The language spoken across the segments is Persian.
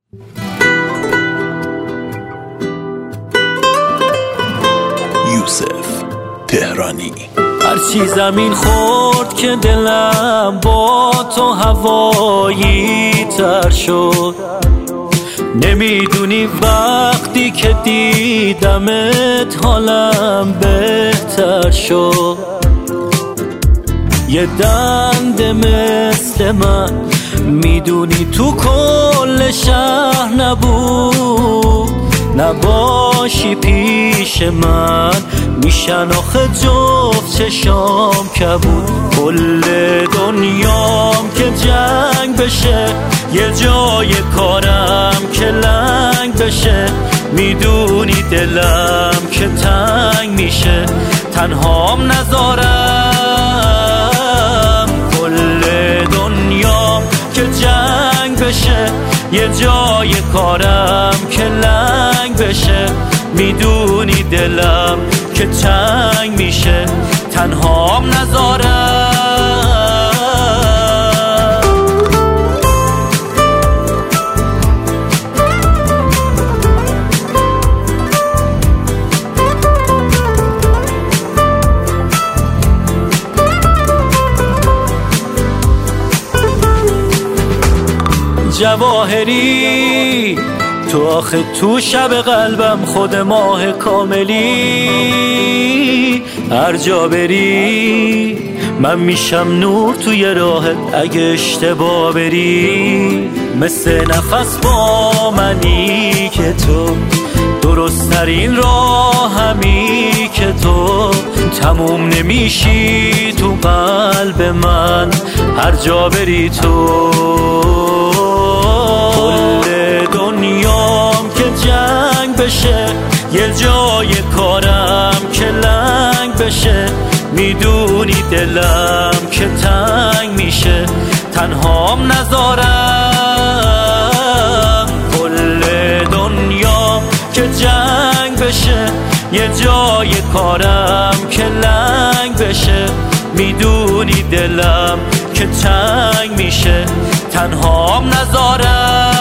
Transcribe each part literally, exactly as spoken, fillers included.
یوسف تهرانی. هرچی زمین خورد که دلم با تو هوایی تر شد، نمیدونی وقتی که دیدمت حالم بهتر شد. یه دنده مثل من میدونی تو کل شهر نبود، نباشی پیش من میشن آخه جفت چشام کبود. کل دنیام که جنگ بشه، یه جای کارم که لنگ بشه، میدونی دلم که تنگ میشه، تنهام نذارم. کل دنیام که جنگ بشه، یه جای کارم که لنگ بشه، میدونی دلم که تنگ میشه، تنهام نذارم. جواهری تو آخه تو شب قلبم خود ماه کاملی، هر جا بری من میشم نور توی راهت اگه اشتباه بری. مثل نفس با منی که تو، درست ترین راه همی که تو، تموم نمیشی تو قلب من هر جا بری تو. کل دنیام که جنگ بشه، یه جای کارم که لنگ بشه، میدونی دلم که تنگ میشه، تنهام نذارم. کل دنیام که جنگ بشه، یه جای کارم که لنگ بشه، میدونی دلم که تنگ میشه، تنهام نذارم.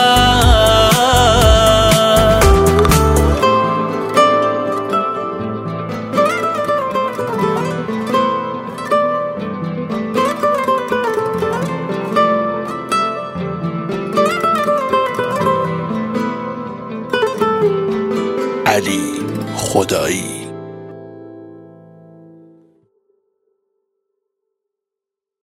علی خدایی.